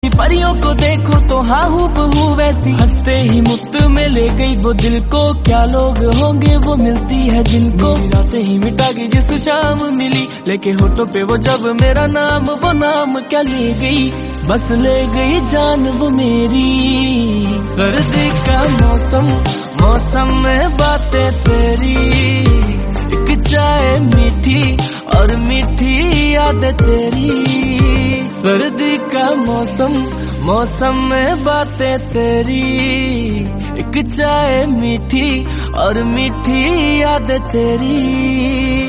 परियों को देखो तो हाँ हूबहू वैसी, हंसते ही मुफ्त में ले गई वो दिल को। क्या लोग होंगे वो मिलती है जिनको, रातें ही मिटा गई जिस शाम मिली, लेके होठों पे वो जब मेरा नाम, वो नाम क्या ले गई, बस ले गई जान वो मेरी। सर्दी का मौसम, मौसम में बातें तेरी, एक चाय मीठी और मीठी यादें तेरी। सर्दी का मौसम, मौसम में बातें तेरी, एक चाय मीठी और मीठी यादें तेरी।